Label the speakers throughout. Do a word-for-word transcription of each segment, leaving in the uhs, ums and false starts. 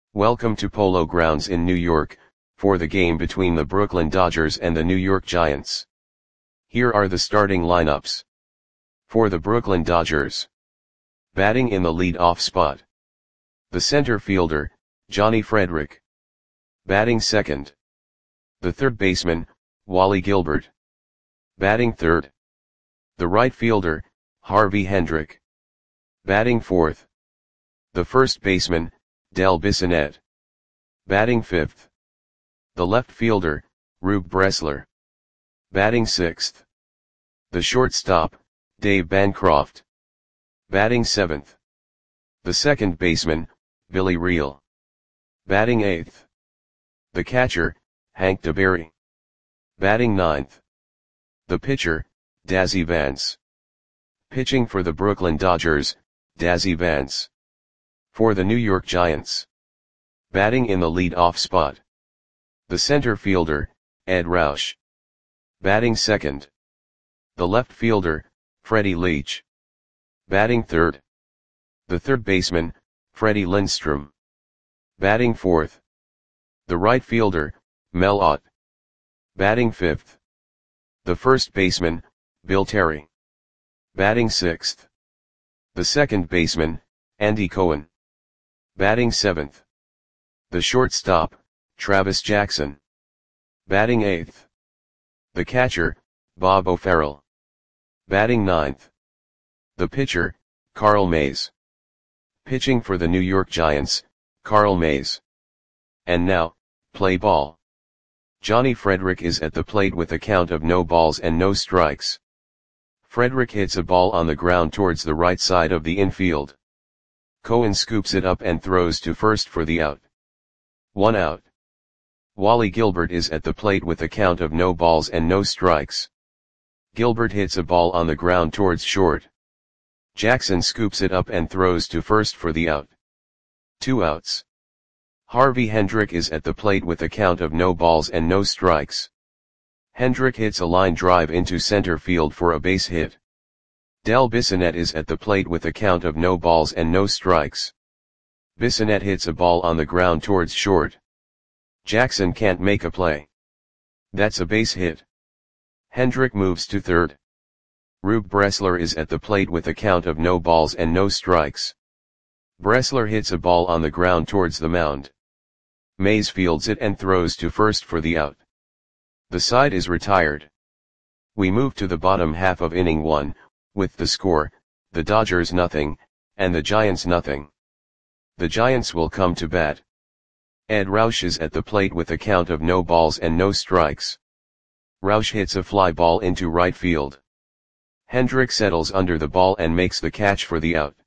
Speaker 1: Welcome to Polo Grounds in New York, for the game between the Brooklyn Dodgers and the New York Giants. Here are the starting lineups. For the Brooklyn Dodgers. Batting in the lead-off spot. The center fielder, Johnny Frederick. Batting second. The third baseman, Wally Gilbert. Batting third. The right fielder, Harvey Hendrick. Batting fourth. The first baseman, Del Bissonette. Batting fifth. The left fielder, Rube Bressler. Batting sixth. The shortstop, Dave Bancroft. Batting seventh. The second baseman, Billy Reel. Batting eighth. The catcher, Hank DeBerry. Batting ninth. The pitcher, Dazzy Vance. Pitching for the Brooklyn Dodgers, Dazzy Vance. For the New York Giants. Batting in the lead-off spot. The center fielder, Ed Roush. Batting second. The left fielder, Freddie Leach. Batting third. The third baseman, Freddie Lindstrom. Batting fourth. The right fielder, Mel Ott. Batting fifth. The first baseman, Bill Terry. Batting sixth. The second baseman, Andy Cohen. Batting seventh. The shortstop, Travis Jackson. Batting eighth. The catcher, Bob O'Farrell. Batting ninth. The pitcher, Carl Mays. Pitching for the New York Giants, Carl Mays. And now, play ball. Johnny Frederick is at the plate with a count of no balls and no strikes. Frederick hits a ball on the ground towards the right side of the infield. Cohen scoops it up and throws to first for the out. One out. Wally Gilbert is at the plate with a count of no balls and no strikes. Gilbert hits a ball on the ground towards short. Jackson scoops it up and throws to first for the out. Two outs. Harvey Hendrick is at the plate with a count of no balls and no strikes. Hendrick hits a line drive into center field for a base hit. Del Bissonette is at the plate with a count of no balls and no strikes. Bissonette hits a ball on the ground towards short. Jackson can't make a play. That's a base hit. Hendrick moves to third. Rube Bressler is at the plate with a count of no balls and no strikes. Bressler hits a ball on the ground towards the mound. Mays fields it and throws to first for the out. The side is retired. We move to the bottom half of inning one, with the score, the Dodgers nothing, and the Giants nothing. The Giants will come to bat. Ed Roush is at the plate with a count of no balls and no strikes. Roush hits a fly ball into right field. Hendrick settles under the ball and makes the catch for the out.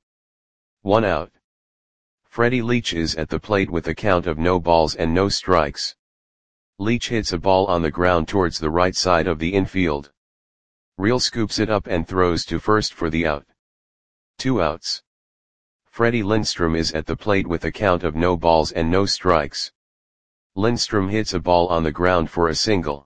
Speaker 1: One out. Freddie Leach is at the plate with a count of no balls and no strikes. Leach hits a ball on the ground towards the right side of the infield. Reel scoops it up and throws to first for the out. Two outs. Freddie Lindstrom is at the plate with a count of no balls and no strikes. Lindstrom hits a ball on the ground for a single.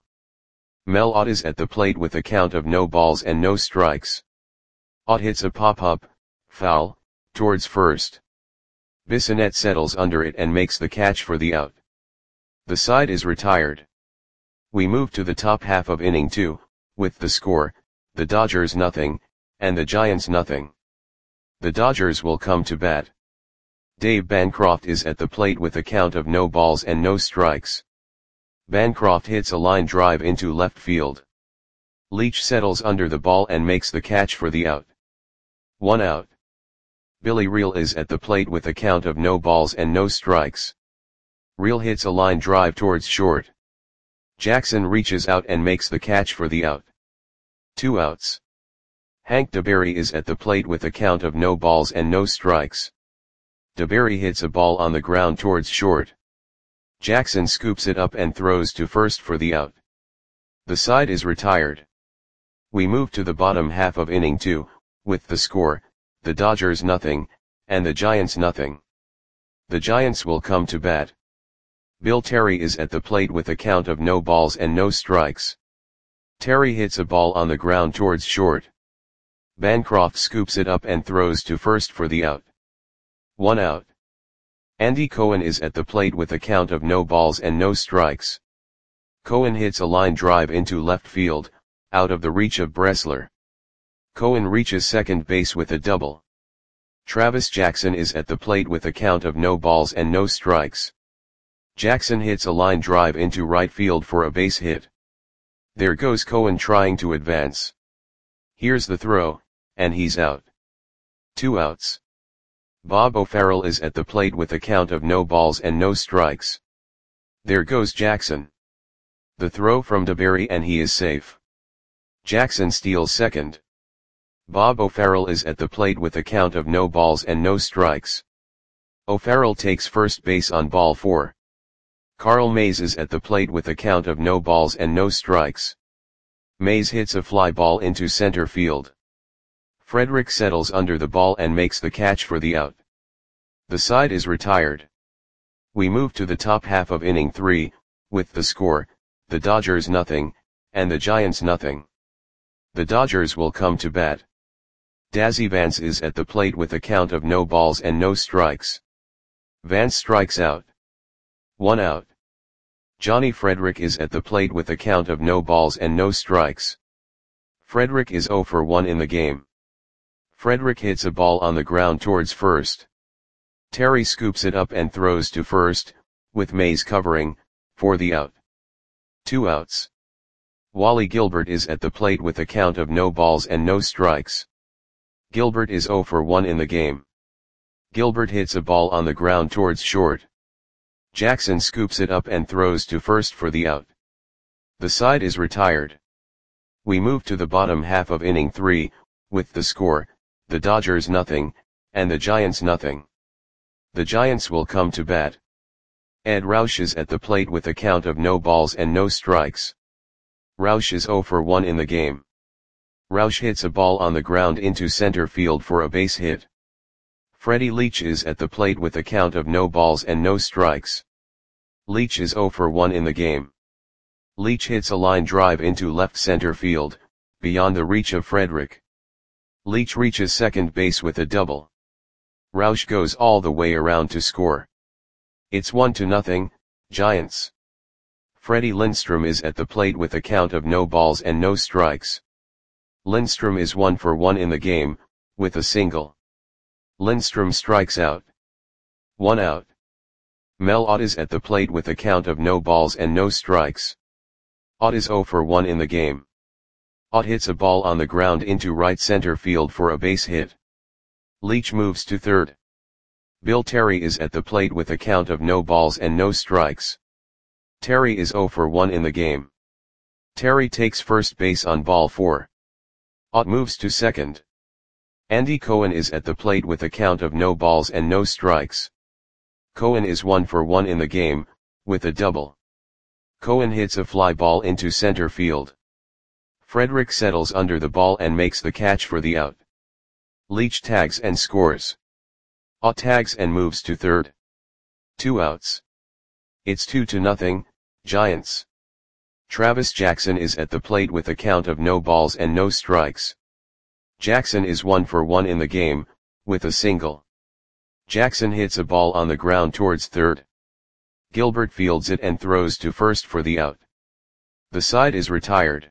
Speaker 1: Mel Ott is at the plate with a count of no balls and no strikes. Ott hits a pop-up, foul, towards first. Bissonette settles under it and makes the catch for the out. The side is retired. We move to the top half of inning two, with the score, the Dodgers nothing, and the Giants nothing. The Dodgers will come to bat. Dave Bancroft is at the plate with a count of no balls and no strikes. Bancroft hits a line drive into left field. Leach settles under the ball and makes the catch for the out. One out. Billy Reel is at the plate with a count of no balls and no strikes. Reel hits a line drive towards short. Jackson reaches out and makes the catch for the out. Two outs. Hank DeBerry is at the plate with a count of no balls and no strikes. DeBerry hits a ball on the ground towards short. Jackson scoops it up and throws to first for the out. The side is retired. We move to the bottom half of inning two, with the score, the Dodgers nothing, and the Giants nothing. The Giants will come to bat. Bill Terry is at the plate with a count of no balls and no strikes. Terry hits a ball on the ground towards short. Bancroft scoops it up and throws to first for the out. One out. Andy Cohen is at the plate with a count of no balls and no strikes. Cohen hits a line drive into left field, out of the reach of Bressler. Cohen reaches second base with a double. Travis Jackson is at the plate with a count of no balls and no strikes. Jackson hits a line drive into right field for a base hit. There goes Cohen trying to advance. Here's the throw, and he's out. Two outs. Bob O'Farrell is at the plate with a count of no balls and no strikes. There goes Jackson. The throw from DeBerry and he is safe. Jackson steals second. Bob O'Farrell is at the plate with a count of no balls and no strikes. O'Farrell takes first base on ball four. Carl Mays is at the plate with a count of no balls and no strikes. Mays hits a fly ball into center field. Frederick settles under the ball and makes the catch for the out. The side is retired. We move to the top half of inning three, with the score, the Dodgers nothing, and the Giants nothing. The Dodgers will come to bat. Dazzy Vance is at the plate with a count of no balls and no strikes. Vance strikes out. One out. Johnny Frederick is at the plate with a count of no balls and no strikes. Frederick is oh for one in the game. Frederick hits a ball on the ground towards first. Terry scoops it up and throws to first, with Mays covering, for the out. Two outs. Wally Gilbert is at the plate with a count of no balls and no strikes. Gilbert is oh for one in the game. Gilbert hits a ball on the ground towards short. Jackson scoops it up and throws to first for the out. The side is retired. We move to the bottom half of inning three, with the score, the Dodgers nothing, and the Giants nothing. The Giants will come to bat. Ed Roush is at the plate with a count of no balls and no strikes. Roush is oh for one in the game. Roush hits a ball on the ground into center field for a base hit. Freddie Leach is at the plate with a count of no balls and no strikes. Leach is oh for one in the game. Leach hits a line drive into left center field, beyond the reach of Frederick. Leach reaches second base with a double. Roush goes all the way around to score. It's one to nothing, Giants. Freddie Lindstrom is at the plate with a count of no balls and no strikes. Lindstrom is one for one in the game, with a single. Lindstrom strikes out. One out. Mel Ott is at the plate with a count of no balls and no strikes. Ott is oh for one in the game. Ott hits a ball on the ground into right center field for a base hit. Leach moves to third. Bill Terry is at the plate with a count of no balls and no strikes. Terry is oh for one in the game. Terry takes first base on ball four. Ott moves to second. Andy Cohen is at the plate with a count of no balls and no strikes. Cohen is one for one in the game, with a double. Cohen hits a fly ball into center field. Frederick settles under the ball and makes the catch for the out. Leach tags and scores. Ott tags and moves to third. Two outs. It's two to nothing, Giants. Travis Jackson is at the plate with a count of no balls and no strikes. Jackson is one for one in the game, with a single. Jackson hits a ball on the ground towards third. Gilbert fields it and throws to first for the out. The side is retired.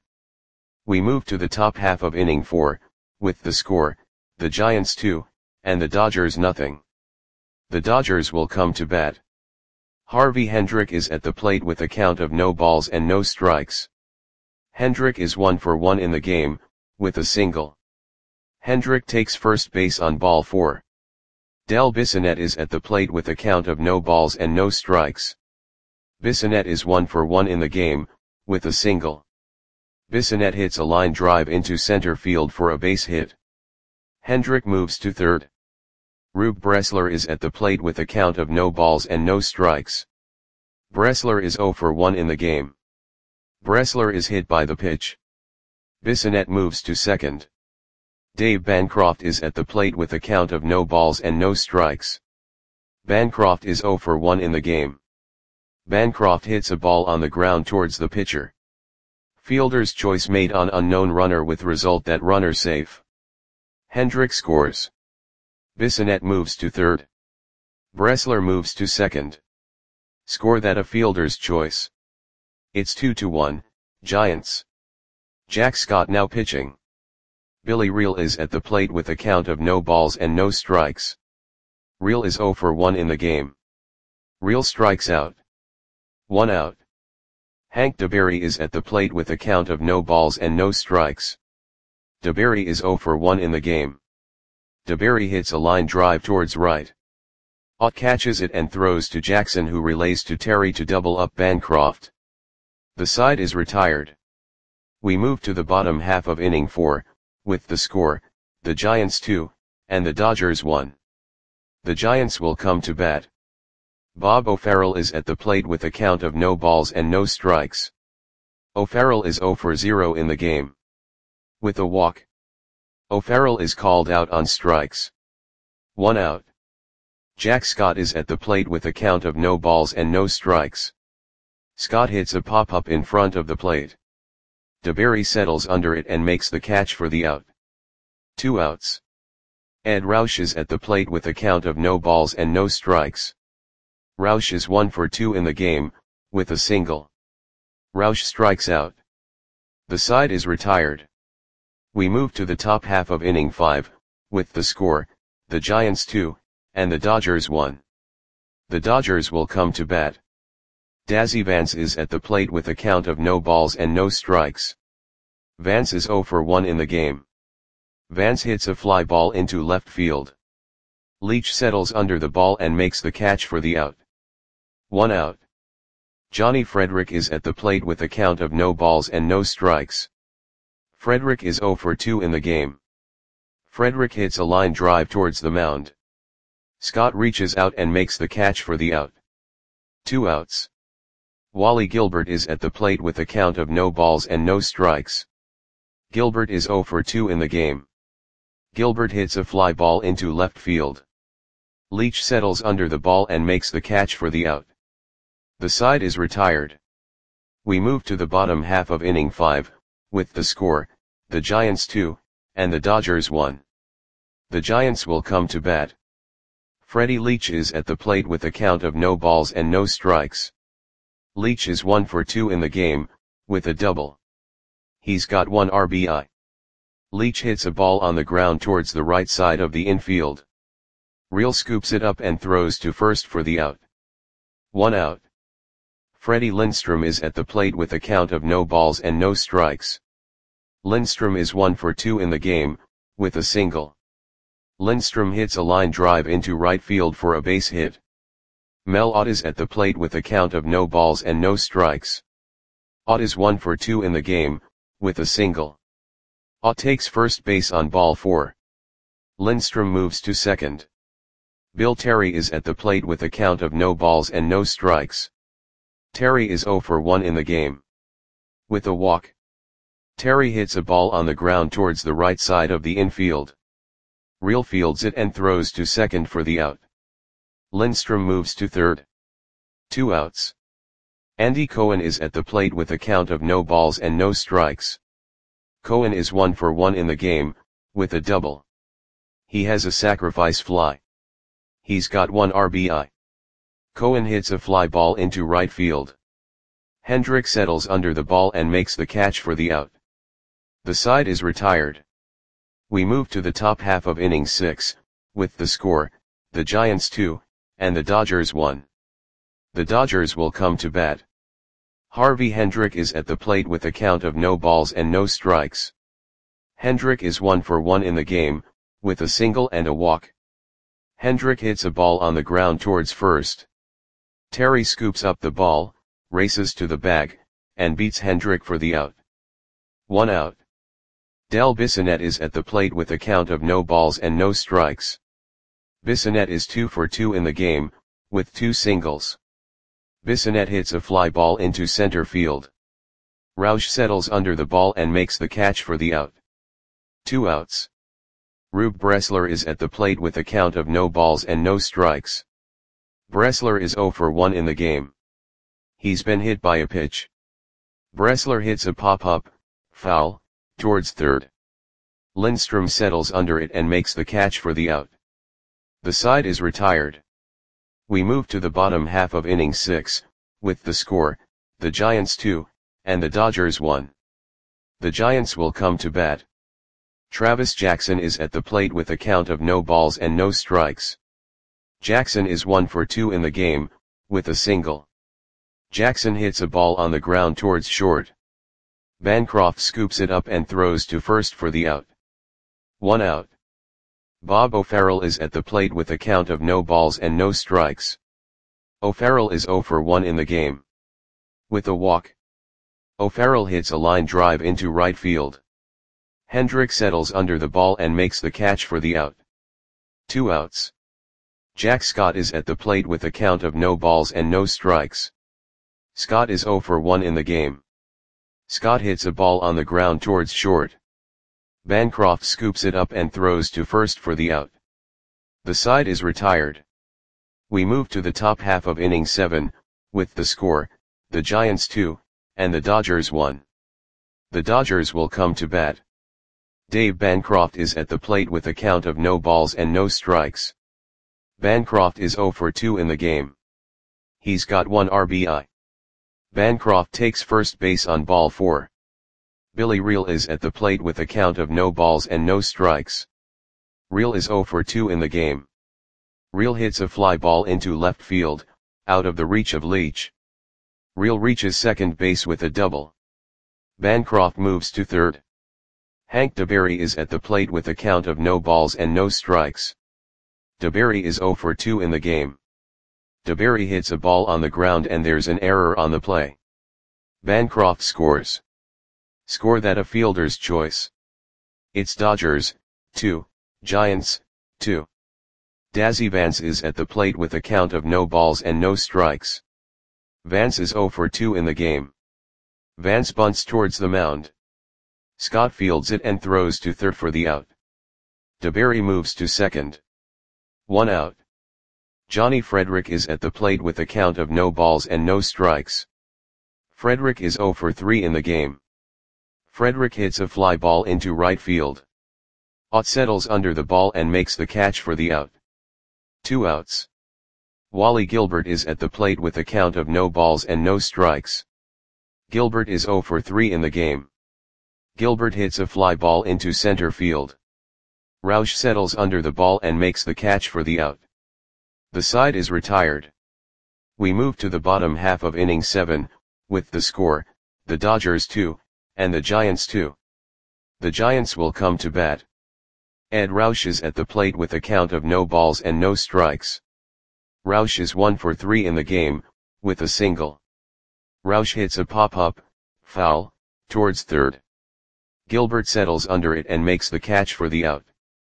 Speaker 1: We move to the top half of inning four, with the score, the Giants two, and the Dodgers nothing. The Dodgers will come to bat. Harvey Hendrick is at the plate with a count of no balls and no strikes. Hendrick is one for one in the game, with a single. Hendrick takes first base on ball four. Del Bissonette is at the plate with a count of no balls and no strikes. Bissonette is one for one in the game, with a single. Bissonette hits a line drive into center field for a base hit. Hendrick moves to third. Rube Bressler is at the plate with a count of no balls and no strikes. Bressler is oh for one in the game. Bressler is hit by the pitch. Bissonette moves to second. Dave Bancroft is at the plate with a count of no balls and no strikes. Bancroft is oh for one in the game. Bancroft hits a ball on the ground towards the pitcher. Fielder's choice made on unknown runner with result that runner safe. Hendrick scores. Bissonette moves to third. Bressler moves to second. Score that a fielder's choice. It's two to one, Giants. Jack Scott now pitching. Billy Reel is at the plate with a count of no balls and no strikes. Reel is oh for one in the game. Reel strikes out. One out. Hank DeBerry is at the plate with a count of no balls and no strikes. DeBerry is oh for one in the game. DeBerry hits a line drive towards right. Ott catches it and throws to Jackson, who relays to Terry to double up Bancroft. The side is retired. We move to the bottom half of inning four, with the score, the Giants two, and the Dodgers one. The Giants will come to bat. Bob O'Farrell is at the plate with a count of no balls and no strikes. O'Farrell is oh for zero in the game. With a walk. O'Farrell is called out on strikes. One out. Jack Scott is at the plate with a count of no balls and no strikes. Scott hits a pop-up in front of the plate. DeBerry settles under it and makes the catch for the out. Two outs. Ed Roush is at the plate with a count of no balls and no strikes. Roush is one for two in the game, with a single. Roush strikes out. The side is retired. We move to the top half of inning five, with the score, the Giants two, and the Dodgers one. The Dodgers will come to bat. Dazzy Vance is at the plate with a count of no balls and no strikes. Vance is oh for one in the game. Vance hits a fly ball into left field. Leach settles under the ball and makes the catch for the out. One out. Johnny Frederick is at the plate with a count of no balls and no strikes. Frederick is oh for two in the game. Frederick hits a line drive towards the mound. Scott reaches out and makes the catch for the out. Two outs. Wally Gilbert is at the plate with a count of no balls and no strikes. Gilbert is oh for two in the game. Gilbert hits a fly ball into left field. Leach settles under the ball and makes the catch for the out. The side is retired. We move to the bottom half of inning five, with the score, the Giants two, and the Dodgers one. The Giants will come to bat. Freddie Leach is at the plate with a count of no balls and no strikes. Leach is one for two in the game, with a double. He's got one R B I. Leach hits a ball on the ground towards the right side of the infield. Reel scoops it up and throws to first for the out. One out. Freddie Lindstrom is at the plate with a count of no balls and no strikes. Lindstrom is one for two in the game, with a single. Lindstrom hits a line drive into right field for a base hit. Mel Ott is at the plate with a count of no balls and no strikes. Ott is one for two in the game, with a single. Ott takes first base on ball four. Lindstrom moves to second. Bill Terry is at the plate with a count of no balls and no strikes. Terry is oh for one in the game. With a walk. Terry hits a ball on the ground towards the right side of the infield. Reel fields it and throws to second for the out. Lindstrom moves to third. Two outs. Andy Cohen is at the plate with a count of no balls and no strikes. Cohen is one for one in the game, with a double. He has a sacrifice fly. He's got one R B I. Cohen hits a fly ball into right field. Hendrick settles under the ball and makes the catch for the out. The side is retired. We move to the top half of inning six, with the score, the Giants two, and the Dodgers one. The Dodgers will come to bat. Harvey Hendrick is at the plate with a count of no balls and no strikes. Hendrick is one for one in the game, with a single and a walk. Hendrick hits a ball on the ground towards first. Terry scoops up the ball, races to the bag, and beats Hendrick for the out. One out. Del Bissonette is at the plate with a count of no balls and no strikes. Bissonette is two for two in the game, with two singles. Bissonette hits a fly ball into center field. Roush settles under the ball and makes the catch for the out. Two outs. Rube Bressler is at the plate with a count of no balls and no strikes. Bressler is oh for one in the game. He's been hit by a pitch. Bressler hits a pop-up, foul, towards third. Lindstrom settles under it and makes the catch for the out. The side is retired. We move to the bottom half of inning six, with the score, the Giants two, and the Dodgers one. The Giants will come to bat. Travis Jackson is at the plate with a count of no balls and no strikes. Jackson is one for two in the game, with a single. Jackson hits a ball on the ground towards short. Bancroft scoops it up and throws to first for the out. One out. Bob O'Farrell is at the plate with a count of no balls and no strikes. O'Farrell is zero for one in the game. With a walk. O'Farrell hits a line drive into right field. Hendrick settles under the ball and makes the catch for the out. Two outs. Jack Scott is at the plate with a count of no balls and no strikes. Scott is zero for one in the game. Scott hits a ball on the ground towards short. Bancroft scoops it up and throws to first for the out. The side is retired. We move to the top half of inning seven, with the score, the Giants two, and the Dodgers one. The Dodgers will come to bat. Dave Bancroft is at the plate with a count of no balls and no strikes. Bancroft is zero for two in the game. He's got one R B I. Bancroft takes first base on ball four. Billy Reel is at the plate with a count of no balls and no strikes. Reel is zero for two in the game. Reel hits a fly ball into left field, out of the reach of Leach. Reel reaches second base with a double. Bancroft moves to third. Hank DeBerry is at the plate with a count of no balls and no strikes. DeBerry is zero for two in the game. DeBerry hits a ball on the ground and there's an error on the play. Bancroft scores. Score that a fielder's choice. It's Dodgers, two, Giants, two. Dazzy Vance is at the plate with a count of no balls and no strikes. Vance is zero for two in the game. Vance bunts towards the mound. Scott fields it and throws to third for the out. DeBerry moves to second. One out. Johnny Frederick is at the plate with a count of no balls and no strikes. Frederick is zero for three in the game. Frederick hits a fly ball into right field. Ott settles under the ball and makes the catch for the out. Two outs. Wally Gilbert is at the plate with a count of no balls and no strikes. Gilbert is zero for three in the game. Gilbert hits a fly ball into center field. Roush settles under the ball and makes the catch for the out. The side is retired. We move to the bottom half of inning seven, with the score, the Dodgers two, and the Giants two. The Giants will come to bat. Ed Roush is at the plate with a count of no balls and no strikes. Roush is one for three in the game, with a single. Roush hits a pop-up, foul, towards third. Gilbert settles under it and makes the catch for the out.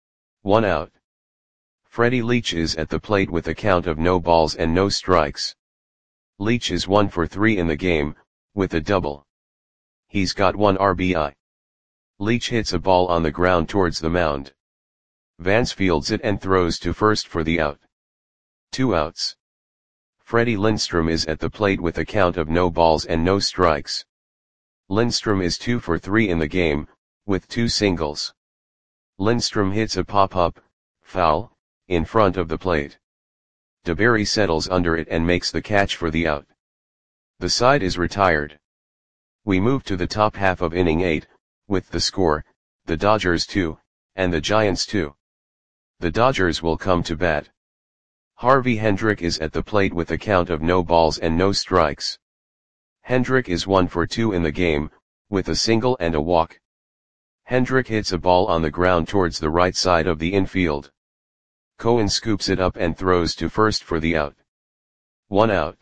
Speaker 1: One out. Freddie Leach is at the plate with a count of no balls and no strikes. Leach is one for three in the game, with a double. He's got one R B I. Leach hits a ball on the ground towards the mound. Vance fields it and throws to first for the out. Two outs. Freddie Lindstrom is at the plate with a count of no balls and no strikes. Lindstrom is two for three in the game, with two singles. Lindstrom hits a pop-up, foul, in front of the plate. DeBerry settles under it and makes the catch for the out. The side is retired. We move to the top half of inning eight, with the score, the Dodgers two, and the Giants two. The Dodgers will come to bat. Harvey Hendrick is at the plate with a count of no balls and no strikes. Hendrick is one for two in the game, with a single and a walk. Hendrick hits a ball on the ground towards the right side of the infield. Cohen scoops it up and throws to first for the out. One out.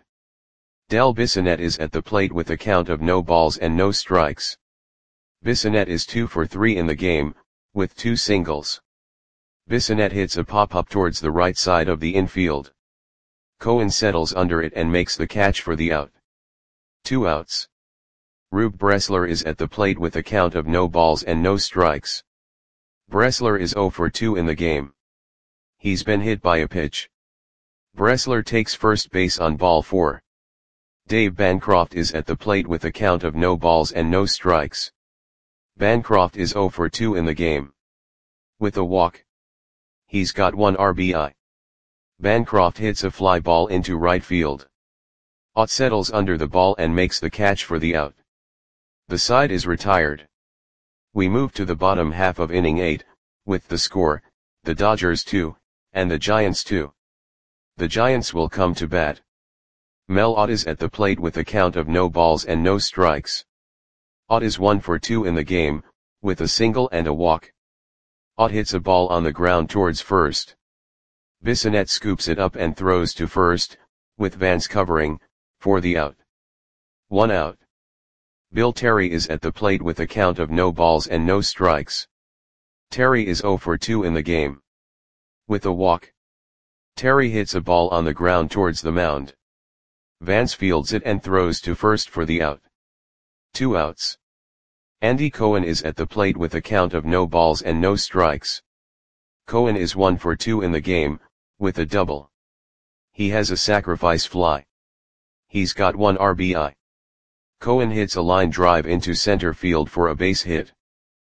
Speaker 1: Del Bissonette is at the plate with a count of no balls and no strikes. Bissonette is two for three in the game, with two singles. Bissonette hits a pop-up towards the right side of the infield. Cohen settles under it and makes the catch for the out. Two outs. Rube Bressler is at the plate with a count of no balls and no strikes. Bressler is zero for two in the game. He's been hit by a pitch. Bressler takes first base on ball four. Dave Bancroft is at the plate with a count of no balls and no strikes. Bancroft is zero for two in the game. With a walk. He's got one R B I. Bancroft hits a fly ball into right field. Ott settles under the ball and makes the catch for the out. The side is retired. We move to the bottom half of inning eight, with the score, the Dodgers two, and the Giants two. The Giants will come to bat. Mel Ott is at the plate with a count of no balls and no strikes. Ott is one for two in the game, with a single and a walk. Ott hits a ball on the ground towards first. Bissonette scoops it up and throws to first, with Vance covering, for the out. One out. Bill Terry is at the plate with a count of no balls and no strikes. Terry is zero for two in the game. With a walk. Terry hits a ball on the ground towards the mound. Vance fields it and throws to first for the out. Two outs. Andy Cohen is at the plate with a count of no balls and no strikes. Cohen is one for two in the game, with a double. He has a sacrifice fly. He's got one R B I. Cohen hits a line drive into center field for a base hit.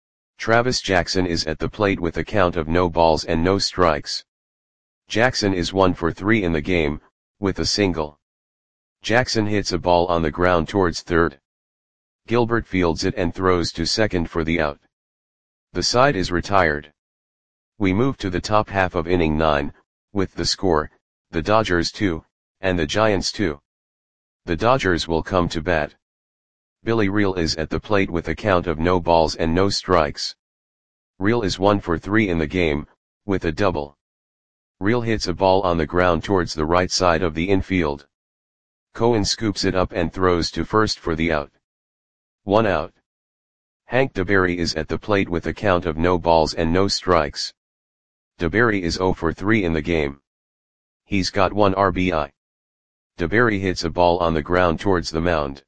Speaker 1: Travis Jackson is at the plate with a count of no balls and no strikes. Jackson is one for three in the game, with a single. Jackson hits a ball on the ground towards third. Gilbert fields it and throws to second for the out. The side is retired. We move to the top half of inning nine, with the score, the Dodgers two, and the Giants two. The Dodgers will come to bat. Billy Reel is at the plate with a count of no balls and no strikes. Reel is one for three in the game, with a double. Reel hits a ball on the ground towards the right side of the infield. Cohen scoops it up and throws to first for the out. One out. Hank DeBerry is at the plate with a count of no balls and no strikes. DeBerry is zero for three in the game. He's got one R B I. DeBerry hits a ball on the ground towards the mound.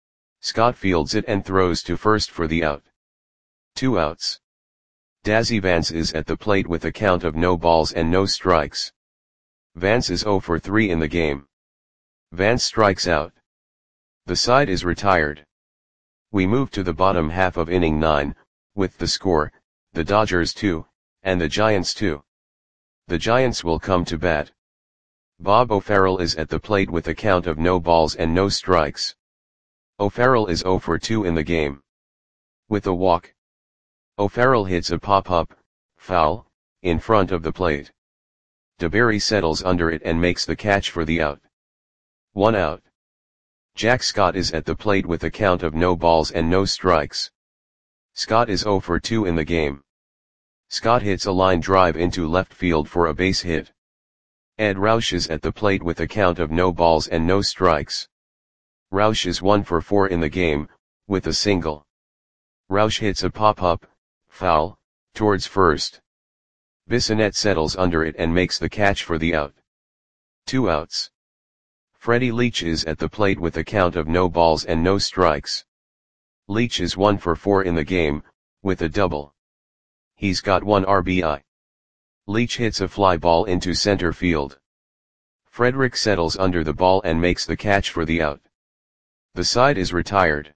Speaker 1: Scott fields it and throws to first for the out. Two outs. Dazzy Vance is at the plate with a count of no balls and no strikes. Vance is zero for three in the game. Vance strikes out. The side is retired. We move to the bottom half of inning nine, with the score, the Dodgers two, and the Giants two. The Giants will come to bat. Bob O'Farrell is at the plate with a count of no balls and no strikes. O'Farrell is zero for two in the game. With a walk. O'Farrell hits a pop-up, foul, in front of the plate. DeBerry settles under it and makes the catch for the out. One out. Jack Scott is at the plate with a count of no balls and no strikes. Scott is zero for two in the game. Scott hits a line drive into left field for a base hit. Ed Roush is at the plate with a count of no balls and no strikes. Roush is one for four in the game, with a single. Roush hits a pop-up, foul, towards first. Bissonette settles under it and makes the catch for the out. Two outs. Freddie Leach is at the plate with a count of no balls and no strikes. Leach is one for four in the game, with a double. He's got one R B I. Leach hits a fly ball into center field. Frederick settles under the ball and makes the catch for the out. The side is retired.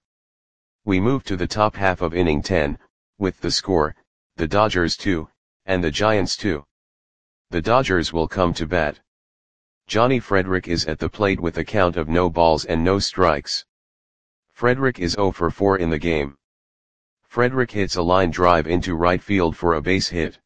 Speaker 1: We move to the top half of inning ten, with the score, the Dodgers two, and the Giants two. The Dodgers will come to bat. Johnny Frederick is at the plate with a count of no balls and no strikes. Frederick is zero for four in the game. Frederick hits a line drive into right field for a base hit.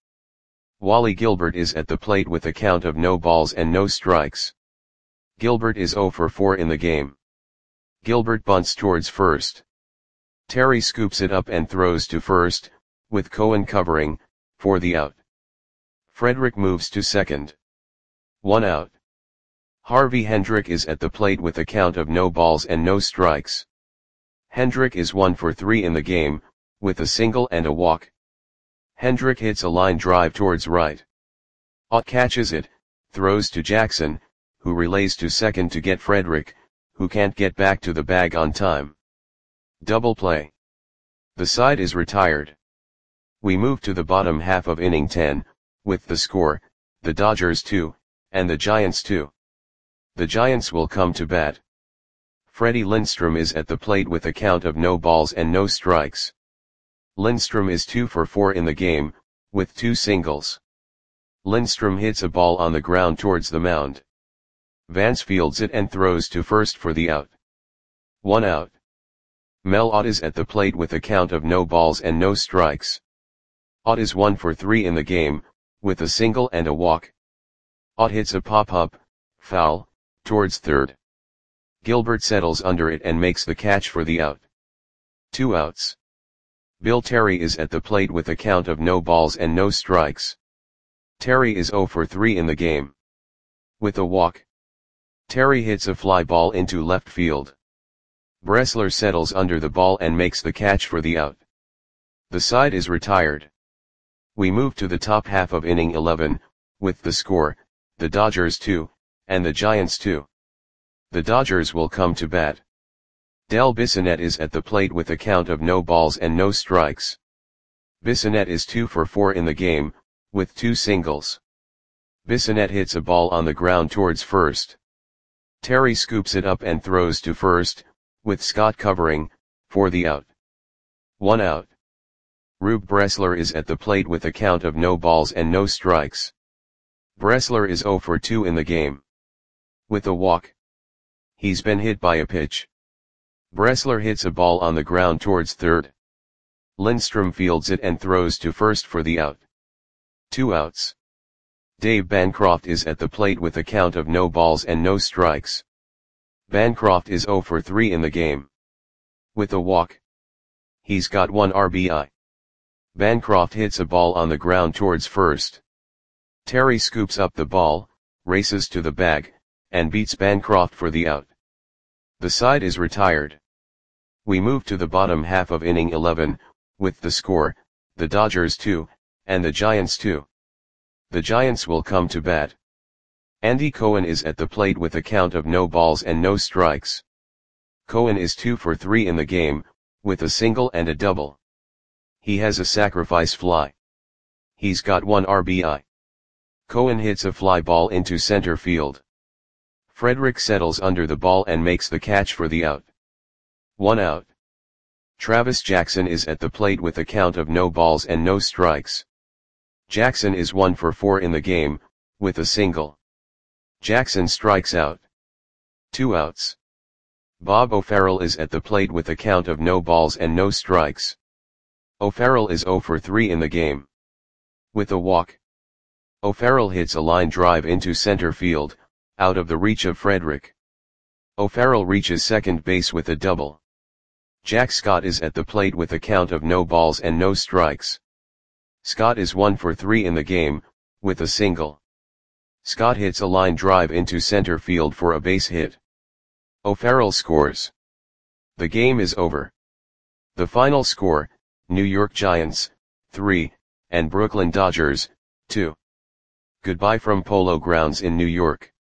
Speaker 1: Wally Gilbert is at the plate with a count of no balls and no strikes. Gilbert is zero for four in the game. Gilbert bunts towards first. Terry scoops it up and throws to first, with Cohen covering, for the out. Frederick moves to second. One out. Harvey Hendrick is at the plate with a count of no balls and no strikes. Hendrick is one for three in the game, with a single and a walk. Hendrick hits a line drive towards right. Ott catches it, throws to Jackson, who relays to second to get Frederick, who can't get back to the bag on time. Double play. The side is retired. We move to the bottom half of inning ten, with the score, the Dodgers two, and the Giants two. The Giants will come to bat. Freddie Lindstrom is at the plate with a count of no balls and no strikes. Lindstrom is two for four in the game, with two singles. Lindstrom hits a ball on the ground towards the mound. Vance fields it and throws to first for the out. One out. Mel Ott is at the plate with a count of no balls and no strikes. Ott is one for three in the game, with a single and a walk. Ott hits a pop-up, foul, towards third. Gilbert settles under it and makes the catch for the out. Two outs. Bill Terry is at the plate with a count of no balls and no strikes. Terry is zero for three in the game. With a walk. Terry hits a fly ball into left field. Bressler settles under the ball and makes the catch for the out. The side is retired. We move to the top half of inning eleven, with the score, the Dodgers two, and the Giants two. The Dodgers will come to bat. Del Bissonette is at the plate with a count of no balls and no strikes. Bissonette is two for four in the game, with two singles. Bissonette hits a ball on the ground towards first. Terry scoops it up and throws to first, with Scott covering, for the out. One out. Rube Bressler is at the plate with a count of no balls and no strikes. Bressler is zero for two in the game. With a walk. He's been hit by a pitch. Bressler hits a ball on the ground towards third. Lindstrom fields it and throws to first for the out. Two outs. Dave Bancroft is at the plate with a count of no balls and no strikes. Bancroft is zero for three in the game. With a walk. He's got one R B I. Bancroft hits a ball on the ground towards first. Terry scoops up the ball, races to the bag, and beats Bancroft for the out. The side is retired. We move to the bottom half of inning eleven, with the score, the Dodgers two, and the Giants two. The Giants will come to bat. Andy Cohen is at the plate with a count of no balls and no strikes. Cohen is two for three in the game, with a single and a double. He has a sacrifice fly. He's got one R B I. Cohen hits a fly ball into center field. Frederick settles under the ball and makes the catch for the out. One out. Travis Jackson is at the plate with a count of no balls and no strikes. Jackson is one for four in the game, with a single. Jackson strikes out. Two outs. Bob O'Farrell is at the plate with a count of no balls and no strikes. O'Farrell is zero for three in the game. With a walk. O'Farrell hits a line drive into center field, out of the reach of Frederick. O'Farrell reaches second base with a double. Jack Scott is at the plate with a count of no balls and no strikes. Scott is one for three in the game, with a single. Scott hits a line drive into center field for a base hit. O'Farrell scores. The game is over. The final score, New York Giants, three, and Brooklyn Dodgers, two. Goodbye from Polo Grounds in New York.